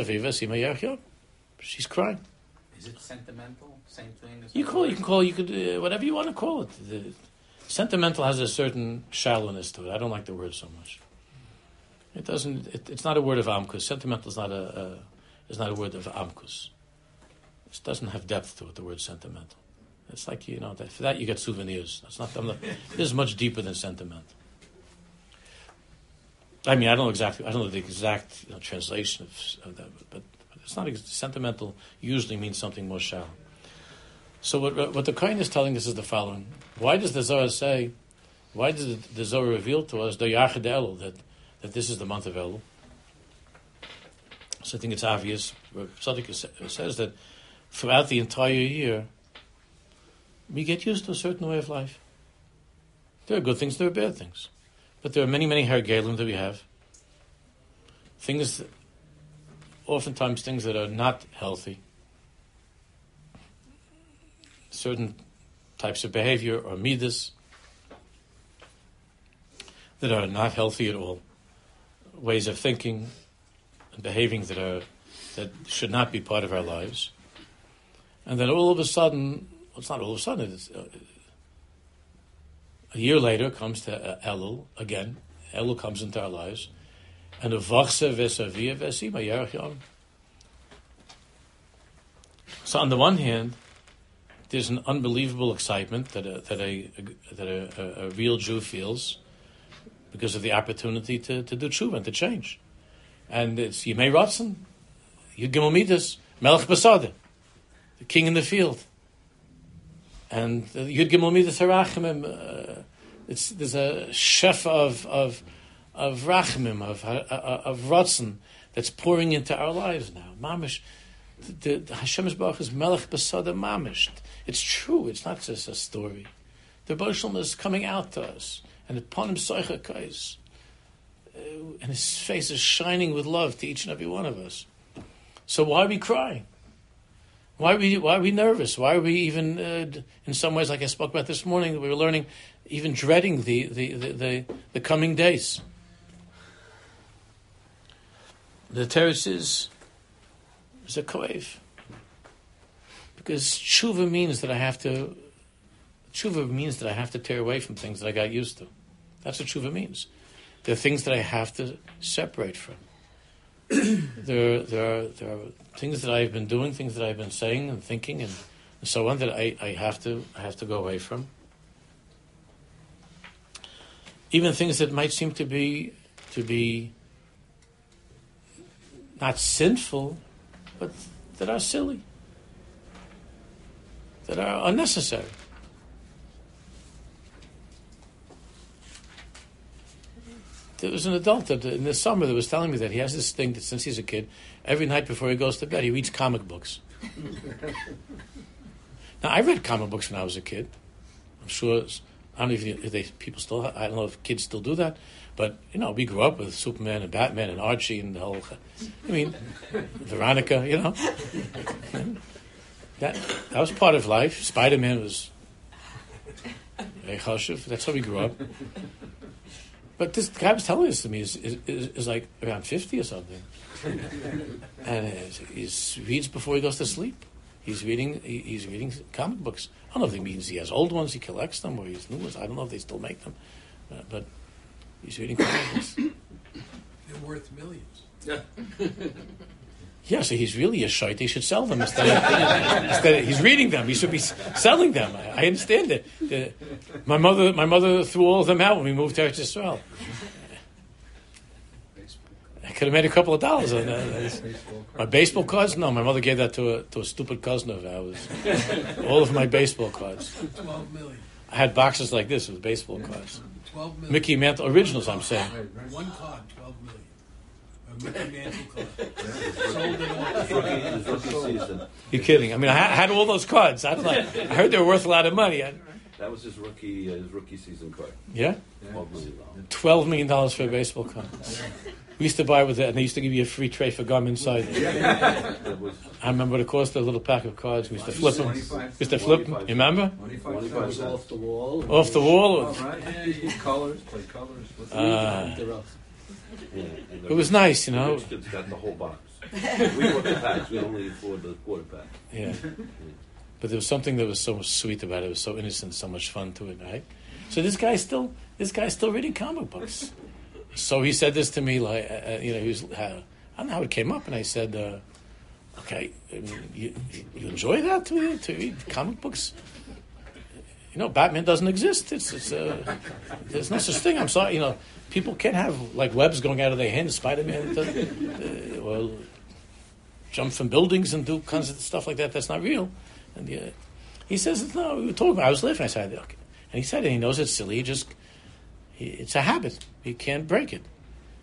she's crying. Is it sentimental? Same thing as You call, you can call, you could uh, whatever you want to call it. The, sentimental has a certain shallowness to it. I don't like the word so much. It doesn't. It, it's not a word of amkus. Sentimental is not a, a is not a word of amkus. It doesn't have depth to it. The word sentimental. It's like, you know, that, for that you get souvenirs. That's not. I'm not this is much deeper than sentimental. I mean, I don't know exactly. I don't know the exact, you know, translation of, of that, but it's not sentimental. Usually means something more shallow. So what what the Kohen is telling us is the following: why does the Zohar say? Why does the, the Zohar reveal to us the Yachid Elul that that this is the month of Elul? So I think it's obvious. Tzaddik says that throughout the entire year, we get used to a certain way of life. There are good things, there are bad things. But there are many, many hergelim that we have. Things, oftentimes things that are not healthy. Certain types of behavior or midas that are not healthy at all. Ways of thinking and behaving that are that should not be part of our lives. And then all of a sudden, well, it's not all of a sudden, it's, uh, a year later comes to uh, Elul again. Elul comes into our lives. And a vachse vesavia vesima yerach yom. So on the one hand, there's an unbelievable excitement that a, that a, a that a, a, a real Jew feels because of the opportunity to, to do tshuva and to change. And it's Yimei Ratzon, Yud Gimel Midas, Melech Basada, the king in the field. And uh, Yud Gimel Midas Harachimim, uh, it's there's a chef of of of Rachimim, of uh, of Ratzon that's pouring into our lives now. Mamish, the, the Hashem Yisbarach is Melech Basada Mamish. It's true. It's not just a story. The Baruch Shalom is coming out to us, and upon him Soicha Kais, and his face is shining with love to each and every one of us. So why are we crying? Why are we why are we nervous? Why are we even, uh, in some ways, like I spoke about this morning, we were learning, even dreading the the the, the, the coming days? The teretz is is a koev. Because tshuva means that I have to, tshuva means that I have to tear away from things that I got used to. That's what tshuva means. There are things that I have to separate from. there, there, are, there are things that I've been doing, things that I've been saying and thinking, and, and so on that I, I have to, I have to go away from. Even things that might seem to be, to be not sinful, but that are silly, that are unnecessary. There was an adult that in the summer that was telling me that he has this thing that since he's a kid, every night before he goes to bed, he reads comic books. Now, I read comic books when I was a kid. I'm sure, I don't know if, if they, people still, I don't know if kids still do that, but, you know, we grew up with Superman and Batman and Archie and the whole, I mean, Veronica, you know. That, that was part of life. Spider-Man was very chashuv. That's how we grew up. But this guy was telling this to me is, is, is, is like around fifty or something. And he reads before he goes to sleep. He's reading he, he's reading comic books. I don't know if it means he has old ones, he collects them, or he has new ones. I don't know if they still make them. Uh, but He's reading comic books. They're worth millions. Yeah, so he's really a shite. He should sell them instead of, instead of he's reading them. He should be s- selling them. I, I understand it. The, my mother, my mother threw all of them out when we moved to Eretz Yisrael. I could have made a couple of dollars on that. My baseball cards? No, my mother gave that to a to a stupid cousin of ours. All of my baseball cards. Twelve million. I had boxes like this with baseball cards. Twelve million. Mickey Mantle originals. I'm saying. One card, twelve million. A Mickey Mantle card. Sold it all. Rookie season. You're kidding? I mean, I had, I had all those cards. I, don't know. I heard they were worth a lot of money. I, That was his rookie uh, his rookie season card. yeah. Twelve million dollars. Twelve million dollars for a baseball card. We used to buy with it, and they used to give you a free tray for gum inside. That was I remember it cost a little pack of cards. We used to flip them. We used to flip them. You remember? twenty-five was off the wall. Off the wall. Oh, right. Colors, play colors. What's the Uh, they're up. yeah, and the It was nice, you the know. rich kids got the whole box. We bought the packs. We only afford the quarter pack. Yeah. But there was something that was so sweet about it. It was so innocent, so much fun to it, right? So this guy's still, this guy's still reading comic books. So he said this to me, like, uh, you know, he was, uh, I don't know how it came up, and I said, uh, okay, I mean, you, you enjoy that to, to read comic books? You know, Batman doesn't exist. It's, it's uh, there's no such thing. I'm sorry, you know, people can't have like webs going out of their hands. Spider-Man doesn't, uh, well, jump from buildings and do kinds of stuff like that. That's not real. And uh, he says, no, we were talking about. I was laughing. I said, okay. And he said, and he knows it's silly. He just, he, it's a habit. He can't break it.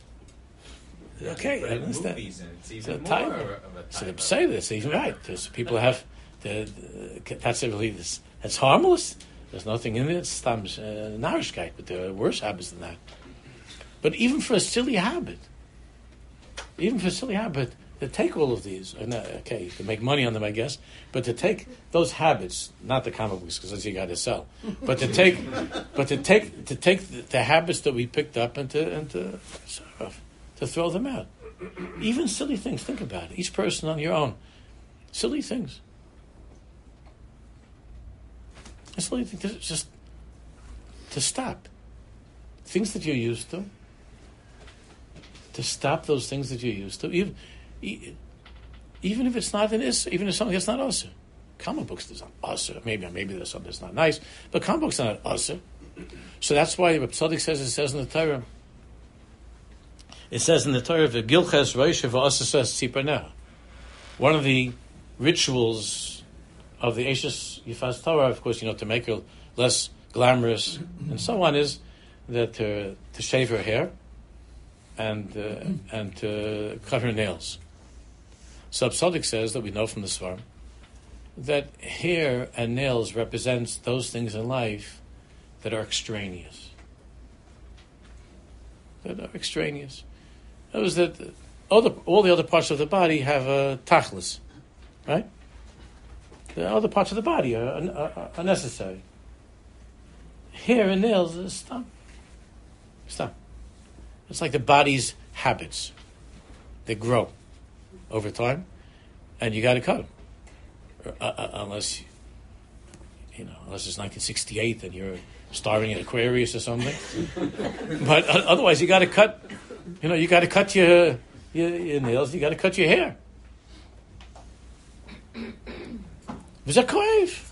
Okay, I understand. Movies, and it's So even more type- of a So type to say this, even right. There's people have the, the that's really this. That's harmless. There's nothing in it. It's stamps uh, narishkeit, but there are worse habits than that. But even for a silly habit, even for a silly habit, to take all of these, and, uh, okay, you can make money on them, I guess, but to take those habits, not the comic books, because that's you got to sell, but to take, but to take, to take the, the habits that we picked up and to, and to, sort of, to throw them out. Even silly things. Think about it. Each person on your own, silly things. A silly thing. Just to stop things that you're used to. To stop those things that you're used to, even. Even if it's not an is, even if something that's not usher. Comic books is not usher. Maybe maybe there's something that's not nice, but comic books are not usher. So that's why Reb Tzadok says, it says in the Torah. It says in the Torah, "V'gilches roish v'asas tzipaneh." One of the rituals of the Eishes Yifas Torah, of course, you know, to make her less glamorous and so on, is that to, to shave her hair and uh, and to cut her nails. So Tzadok says that we know from the Svarim that hair and nails represents those things in life that are extraneous. That are extraneous. That was that other, all the other parts of the body have a tachlis, right? The other parts of the body are, are, are necessary. Hair and nails is stop. Stop. It's like the body's habits. They grow over time, and you got to cut them, uh, uh, unless you know, unless it's nineteen sixty-eight and you're starving in Aquarius or something. But uh, otherwise, you got to cut. You know, you got to cut your, your your nails. You got to cut your hair. V'zakoyev.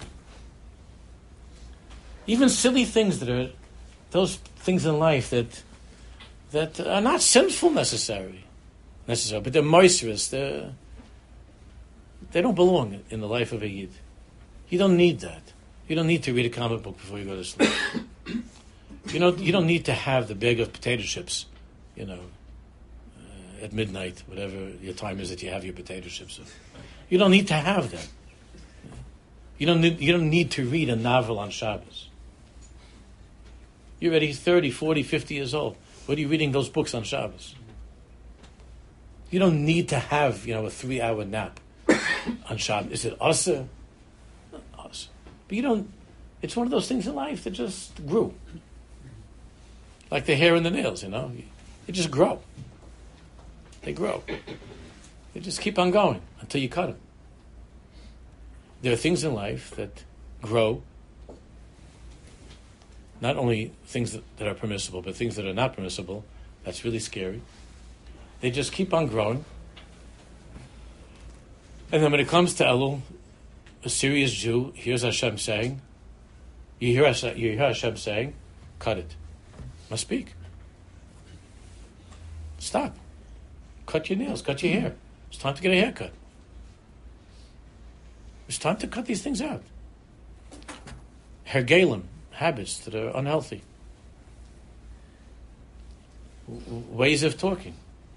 Even silly things that are those things in life that that are not sinful necessarily, necessarily, but they're moisterous. They're, they don't belong in the life of a yid. You don't need that. You don't need to read a comic book before you go to sleep. You know, you don't need to have the bag of potato chips, you know, uh, at midnight, whatever your time is that you have your potato chips. You don't need to have that. You don't need, you don't need to read a novel on Shabbos. You're already thirty, forty, fifty years old. What are you reading those books on Shabbos? You don't need to have, you know, a three-hour nap on Shabbos. Is it asa? Not asa. But you don't, it's one of those things in life that just grew. Like the hair and the nails, you know. They just grow. They grow. They just keep on going until you cut them. There are things in life that grow not only things that, that are permissible, but things that are not permissible. That's really scary. They just keep on growing. And then when it comes to Elul, a serious Jew hears Hashem saying, you hear Hashem, you hear Hashem saying, cut it. Must speak. Stop. Cut your nails, cut your hair. It's time to get a haircut. It's time to cut these things out. Hergelim, habits that are unhealthy. W- ways of talking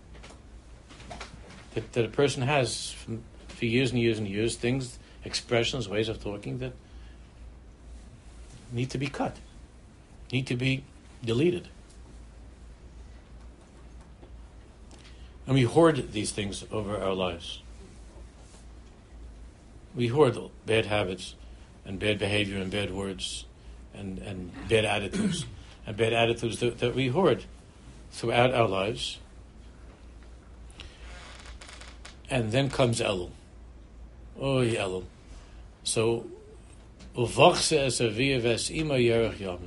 that, that a person has from, for years and years and years, things, expressions, ways of talking that need to be cut, need to be deleted. And we hoard these things over our lives. We hoard bad habits and bad behavior and bad words and, and bad attitudes and bad attitudes that, that we hoard throughout our lives. And then comes Elul. Oh, Elul. So, Uvachse es aviv es ima yerech yamim.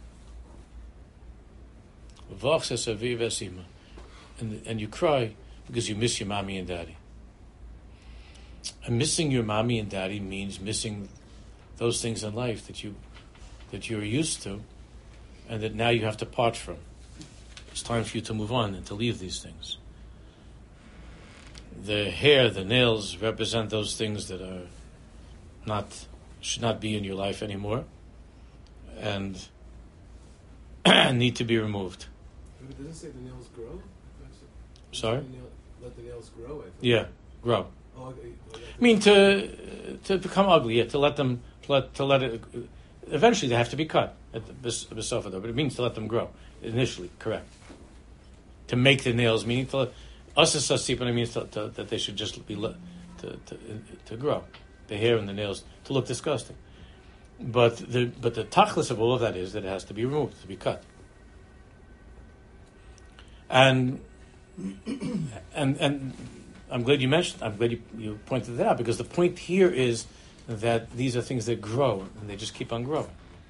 Uvachse es aviv es ima. And, and you cry because you miss your mommy and daddy. And missing your mommy and daddy means missing those things in life that you that you're used to and that now you have to part from. It's time for you to move on and to leave these things. The hair, the nails represent those things that are not should not be in your life anymore and need to be removed. But it doesn't say the nails grow? Sorry? Let the, nail, let the nails grow, I think. Yeah, grow. Oh, okay. I mean, to to become ugly, yeah, to let them, to let, to let it, eventually they have to be cut at the Besofa, but it means to let them grow, initially, correct. To make the nails, meaning to, us as Sasipana means to, to, that they should just be, let, to, to, to grow, the hair and the nails, to look disgusting. But the, but the tachlis of all of that is that it has to be removed, to be cut. And, and, and, I'm glad you mentioned. I'm glad you, you pointed that out because the point here is that these are things that grow and they just keep on growing.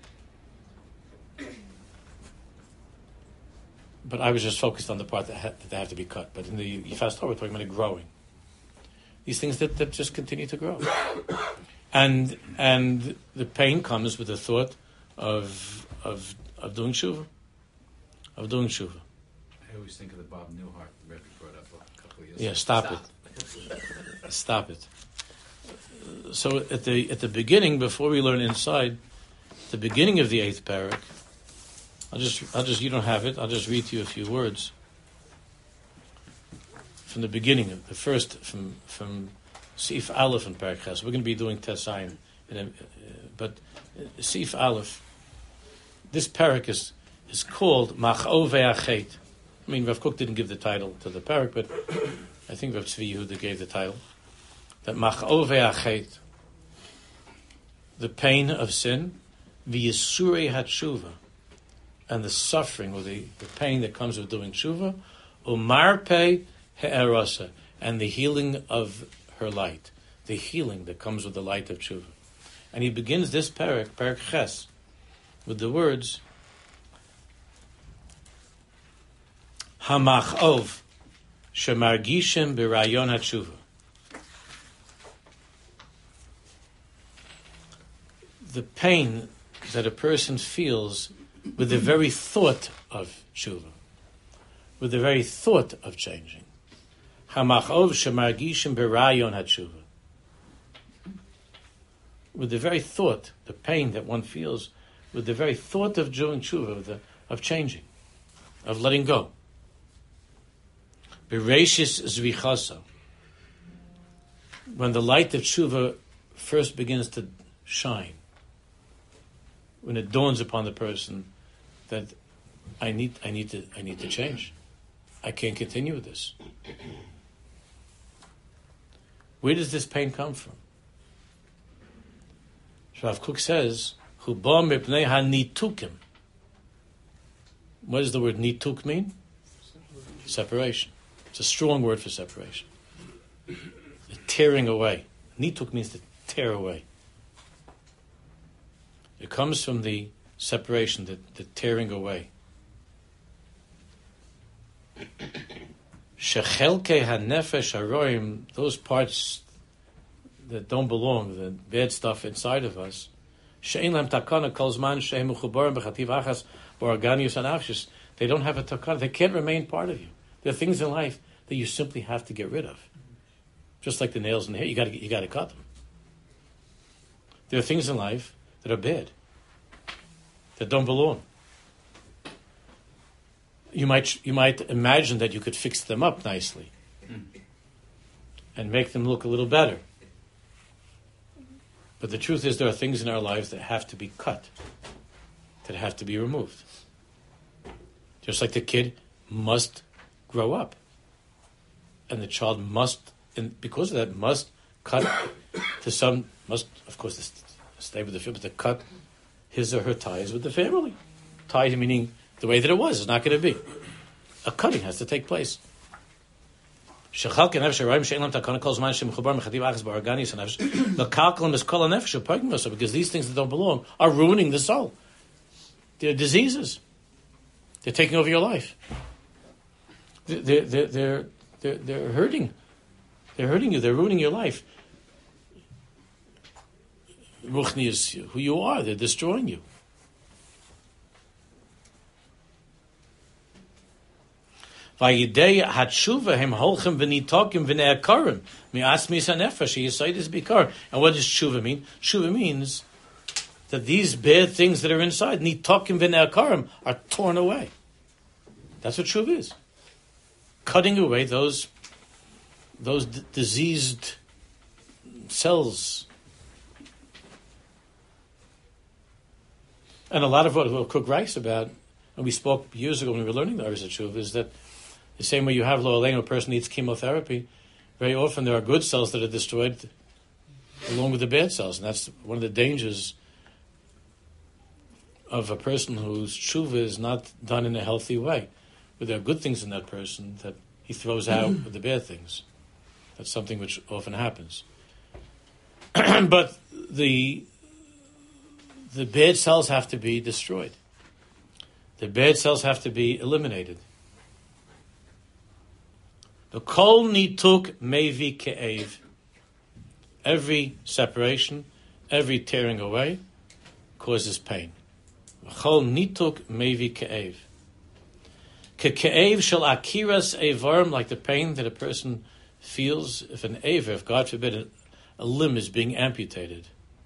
But I was just focused on the part that, ha- that they have to be cut. But in the Yifas Torah, we're talking about it growing. These things that, that just continue to grow, and and the pain comes with the thought of of of doing tshuva, of doing tshuva. I always think of the Bob Newhart the Rebbe brought up a couple of years Yeah, ago. stop, Stop. it. Stop it. So at the at the beginning, before we learn inside, the beginning of the eighth parak, I'll just I'll just you don't have it. I'll just read to you a few words from the beginning of the first from from Sif Aleph and Parak Ches. We're going to be doing Tesayin, in a, uh, but uh, Sif Aleph. This parak is is called Mach'o Ve'achet. I mean, Rav Kook didn't give the title to the parak, but I think Rav Tzvi Yehuda gave the title. That Mach'o Ve'achet, the pain of sin, V'yisurei hatshuva, and the suffering or the, the pain that comes with doing tshuva, Umarpe he'erasa, and the healing of her light, the healing that comes with the light of tshuva. And he begins this parak, Parak Ches, with the words, Hamachov shemargishim b'rayon hatshuva. The pain that a person feels with the very thought of tshuva, with the very thought of changing. Hamachov shemargishim b'rayon hatshuva. With the very thought, the pain that one feels, with the very thought of doing tshuva, of, the, of changing, of letting go. Bereshis zvichaso. When the light of tshuva first begins to shine, when it dawns upon the person that I need, I need to, I need to change. I can't continue with this. Where does this pain come from? Rav Kook says, "Hu ba mipnei hanitukim." What does the word nituk mean? Separation. It's a strong word for separation. The tearing away. Nituk means to tear away. It comes from the separation, the, the tearing away. Shechelke hanefesh haroim, those parts that don't belong, the bad stuff inside of us, she'ein lam takana kol zman she'em mechubarim b'chativ achas b'organius anachshus. They don't have a takana. They can't remain part of you. There are things in life that you simply have to get rid of. Just like the nails in the hair, you got to you got to cut them. There are things in life that are bad, that don't belong. You might you might imagine that you could fix them up nicely and make them look a little better. But the truth is, there are things in our lives that have to be cut, that have to be removed. Just like the kid must grow up, and the child must, and because of that, must cut to some, must, of course, stay with the family, but to cut his or her ties with the family. Ties meaning the way that it was. It's not going to be. A cutting has to take place. Because these things that don't belong are ruining the soul. They're diseases. They're taking over your life. They're, they're, they're, they're, they're hurting. They're hurting you. They're ruining your life. Ruchni is who you are. They're destroying you. And what does tshuva mean? Tshuva means that these bad things that are inside, nitokim v'ne'akarim, are torn away. That's what tshuva is. Cutting away those, those d- diseased cells. And a lot of what, what Cook writes about, and we spoke years ago when we were learning the Aris Tshuva, is that the same way you have lo aleinu, a person needs chemotherapy, very often there are good cells that are destroyed along with the bad cells. And that's one of the dangers of a person whose tshuva is not done in a healthy way. But there are good things in that person that he throws out with the bad things. That's something which often happens. But the the bad cells have to be destroyed. The bad cells have to be eliminated. The kol nituk mevi ke'ev. Every separation, every tearing away, causes pain. Kol nituk mevi ke'ev. Ke'ev shel akiras evarim, like the pain that a person feels if an aver, if God forbid, a, a limb is being amputated.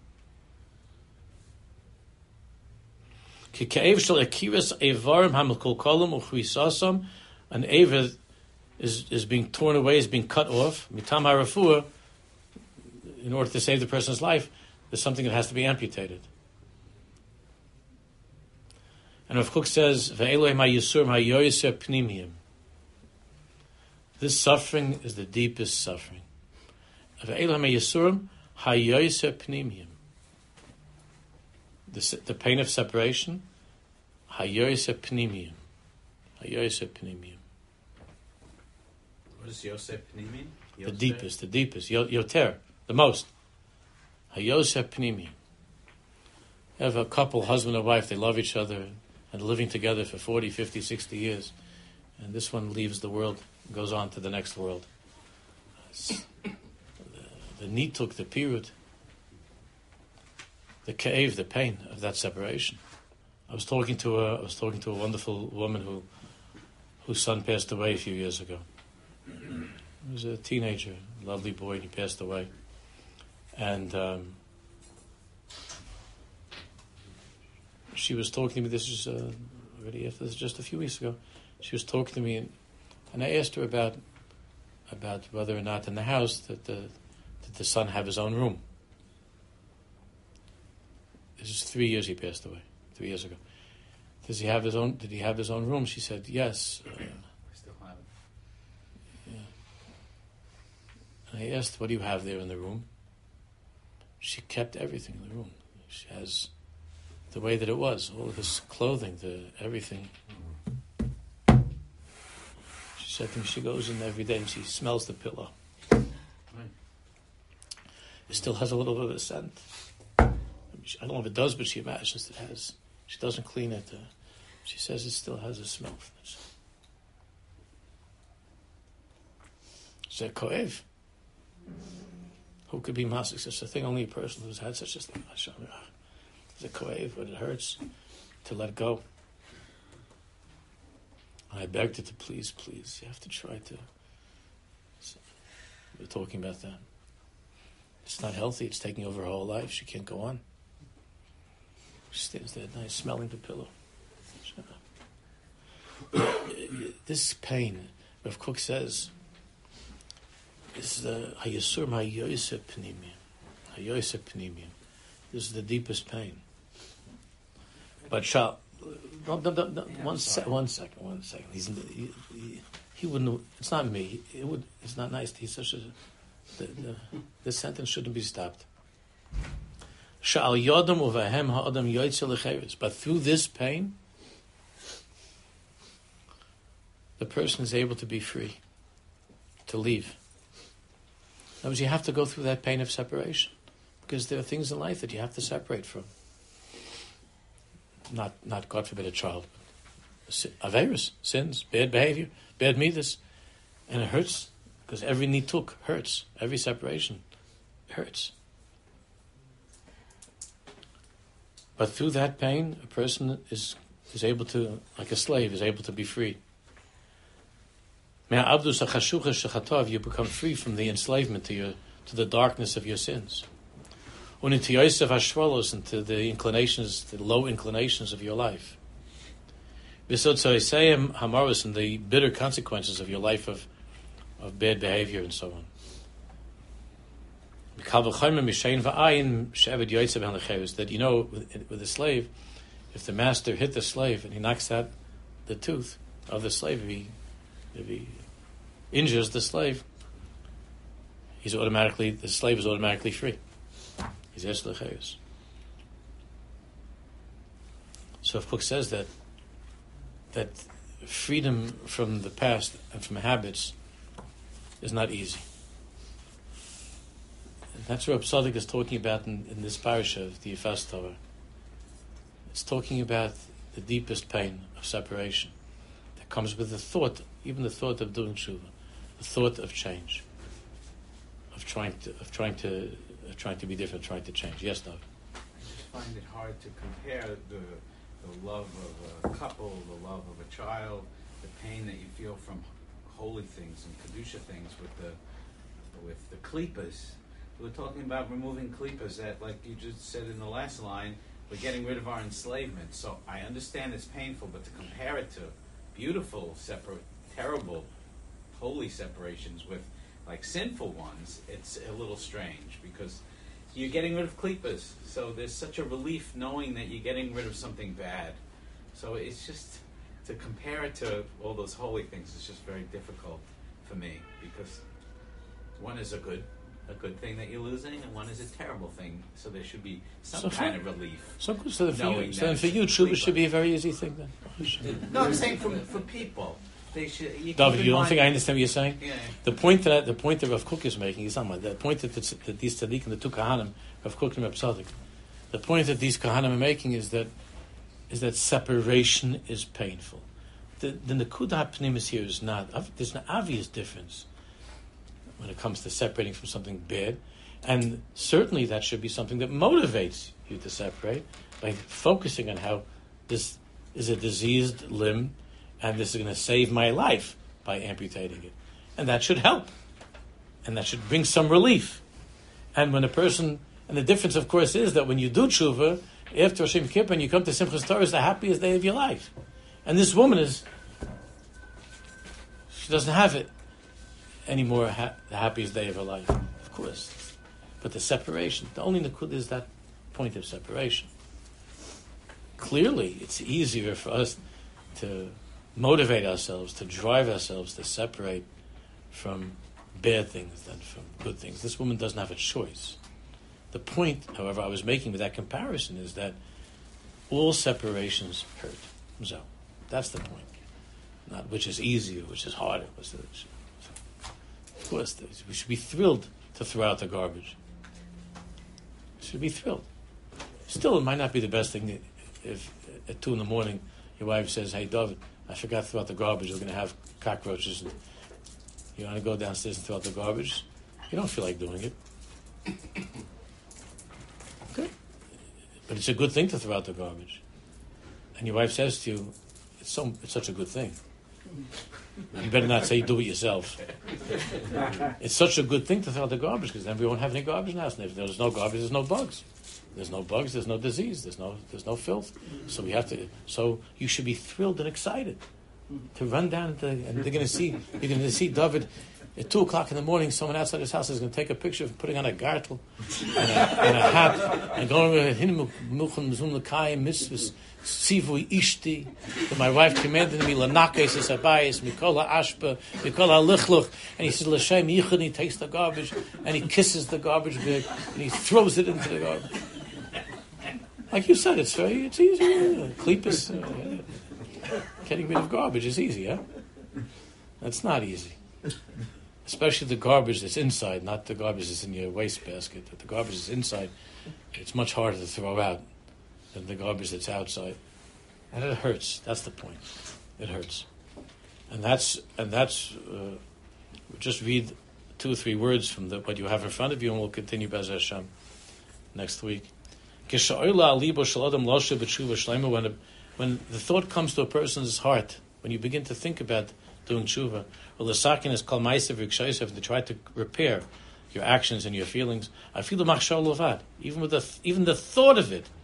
Ke'ev shel akiras evarim hamikol kolam uchrisasam, an aver is is being torn away, is being cut off. Mitam harafua, in order to save the person's life, there's something that has to be amputated. And Rav Kook says, "Ve'elohim ha'yisurim ha'yoyser pnimiyim." This suffering is the deepest suffering. Ve'elohim ha'yisurim ha'yoyser pnimiyim. The the pain of separation, ha'yoyser pnimiyim, ha'yoyser pnimiyim. What does Yosef Pnimi mean? The deepest, the deepest, yoter, the most. Ha'yoser pnimiyim. You have a couple, husband and wife, they love each other and living together for forty, fifty, sixty years. And this one leaves the world, goes on to the next world. The, the nituk, the pirut, the ka'ev, the pain of that separation. I was talking to a, I was talking to a wonderful woman who, whose son passed away a few years ago. He was a teenager, a lovely boy, and he passed away. And um, she was talking to me, this is uh, already after this, just a few weeks ago. She was talking to me, and, and I asked her about about whether or not in the house that the that the son have his own room. This is three years he passed away, three years ago. Does he have his own? Did he have his own room? She said yes. Uh, I still have it. yeah. And I asked, "What do you have there in the room?" She kept everything in the room. She has the way that it was, all of his clothing, the everything. She said to me, she goes in every day and she smells the pillow. It still has a little bit of a scent. I don't know if it does, but she imagines it has. She doesn't clean it. Uh, she says it still has a smell. Ze koev. Who could be masik such a thing? Only a person who's had such a thing. Ze koev, but it hurts to let go. I begged her to please, please. You have to try to. So we're talking about that. It's not healthy. It's taking over her whole life. She can't go on. She stands there at night smelling the pillow. This pain, Rav Kook says, is the hayasur hayoyse pnimiyim. Hayoyse pnimiyim. This is the deepest pain. But shall no, no, no, no, one, se- one second, one second. He's he, he, he wouldn't. It's not me. It would. It's not nice. He's such a. The, the, this sentence shouldn't be stopped. Sha'al yodam uvahem ha'adam yoytze lecheres. But through this pain, the person is able to be free, to leave. In other words, you have to go through that pain of separation, because there are things in life that you have to separate from. Not, not God forbid, a child. Averis, sins, bad behavior, bad midas, and it hurts. Because every nituk hurts. Every separation hurts. But through that pain, a person is is able to, like a slave, is able to be free. You become free from the enslavement to your to the darkness of your sins. And into the inclinations, the low inclinations of your life. And the bitter consequences of your life of of bad behavior and so on. That, you know, with, with a slave, if the master hit the slave and he knocks out the tooth of the slave, if he, if he injures the slave, he's automatically, the slave is automatically free. He's es l'chayus. So if Kook says that that freedom from the past and from habits is not easy. And that's what Tzaddik is talking about in, in this parasha of the Yifas Torah. It's talking about the deepest pain of separation that comes with the thought, even the thought of doing tshuva, the thought of change, of trying to, of trying to, of trying to be different, trying to change. Yes, Dov? I just find it hard to compare the the love of a couple, the love of a child, the pain that you feel from holy things and kedusha things with the with the klipas. We're talking about removing klipas that, like you just said in the last line, we're getting rid of our enslavement. So I understand it's painful, but to compare it to beautiful, separate, terrible, holy separations with like sinful ones, it's a little strange because you're getting rid of klipas. So there's such a relief knowing that you're getting rid of something bad. So it's just, to compare it to all those holy things is just very difficult for me, because one is a good a good thing that you're losing, and one is a terrible thing. So there should be some So kind for- of relief. So good. So, for Knowing you, so that then for you, it's tshuva klipa. should be a very easy thing then. No, I'm saying for for people, they should. You keep David, in you don't mind- think I understand what you're saying? Yeah. The point that the point that Rav Kook is making is not the point that, it's, that these tzaddikim, the two kahanim, Rav Kook and Rav Tzaddik, the point that these kahanim are making is that is that separation is painful. The the nekuda pnimis here is not. There's an obvious difference when it comes to separating from something bad, and certainly that should be something that motivates you to separate by focusing on how this is a diseased limb, and this is going to save my life by amputating it. And that should help. And that should bring some relief. And when a person, and the difference, of course, is that when you do tshuva, after Hashem Kippur, and you come to Simchas Torah, it's the happiest day of your life. And this woman is, she doesn't have it anymore, ha- the happiest day of her life. Of course. But the separation, the only nakud is that point of separation. Clearly, it's easier for us to motivate ourselves, to drive ourselves to separate from bad things than from good things. This woman doesn't have a choice. The point, however, I was making with that comparison is that all separations hurt. So, that's the point. Not which is easier, which is harder. Which is, so, of course, we should be thrilled to throw out the garbage. We should be thrilled. Still, it might not be the best thing if at two in the morning, your wife says, "Hey, David, I forgot to throw out the garbage. We're going to have cockroaches. And you want to go downstairs and throw out the garbage?" You don't feel like doing it. Okay. But it's a good thing to throw out the garbage. And your wife says to you, it's, so, it's such a good thing. You better not say you do it yourself. It's such a good thing to throw out the garbage because then we won't have any garbage in the house. And if there's no garbage, there's no bugs. There's no bugs, there's no disease, there's no there's no filth. So we have to. So you should be thrilled and excited to run down into, and they're going to see you're going to see David at two o'clock in the morning. Someone outside his house is going to take a picture of putting on a gartel and a, and a hat and going over hin muchen zum lekayim mitzvos sivui ishti. That my wife commanded me lanakes es abayis mikola ashpa mikola lichluch, and he says l'shem yichud. And he takes the garbage and he kisses the garbage bag and he throws it into the garbage. Like you said, it's very, it's easy. Yeah. Cletus, uh, getting rid of garbage is easy, huh? That's not easy. Especially the garbage that's inside, not the garbage that's in your wastebasket. But the garbage that's inside, it's much harder to throw out than the garbage that's outside. And it hurts. That's the point. It hurts. And that's, and that's, uh, just read two or three words from the, what you have in front of you, and we'll continue B'ez Hashem next week. When, a, when the thought comes to a person's heart, when you begin to think about doing tshuva, or the sakin is kal ma'asev v'kshayisev, to try to repair your actions and your feelings, I feel the machshal lovad, even with the even the thought of it.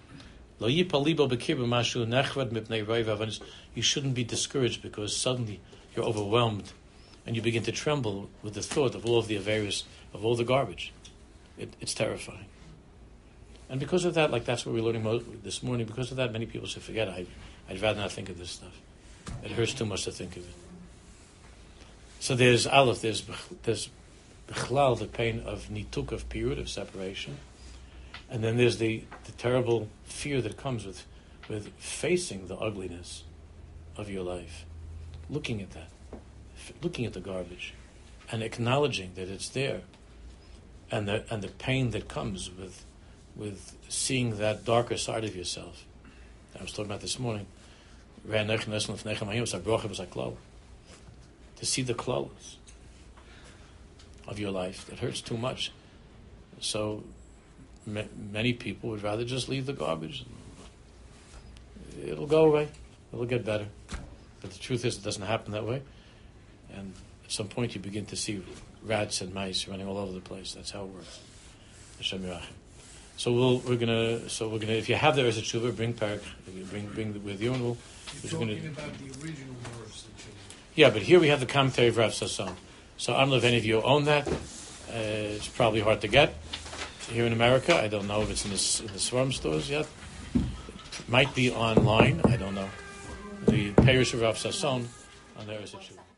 You shouldn't be discouraged because suddenly you're overwhelmed and you begin to tremble with the thought of all of the various of all the garbage. It, it's terrifying. And because of that, like that's what we're learning most this morning, because of that, many people say, forget it, I, I'd rather not think of this stuff. It hurts too much to think of it. So there's Aleph, there's there's Bechlal, the pain of nituk, of period, of separation. And then there's the, the terrible fear that comes with, with facing the ugliness of your life. Looking at that, f- looking at the garbage, and acknowledging that it's there. And the, and the pain that comes with with seeing that darker side of yourself. I was talking about this morning. To see the clothes of your life that hurts too much. So ma- many people would rather just leave the garbage. It'll go away. It'll get better. But the truth is, it doesn't happen that way. And at some point, you begin to see rats and mice running all over the place. That's how it works. Hashem Yerachem. So we'll, we're gonna. So we're gonna. If you have the Eretz Tshuva, bring parak. Bring bring it with you, and we'll. You're talking gonna, about the original verse that you. Yeah, but here we have the commentary of Rav Sasson. So I don't know if any of you own that. Uh, it's probably hard to get here in America. I don't know if it's in the, in the Swarm stores yet. It might be online. I don't know. The Parish of Rav Sasson on the Eretz Tshuva.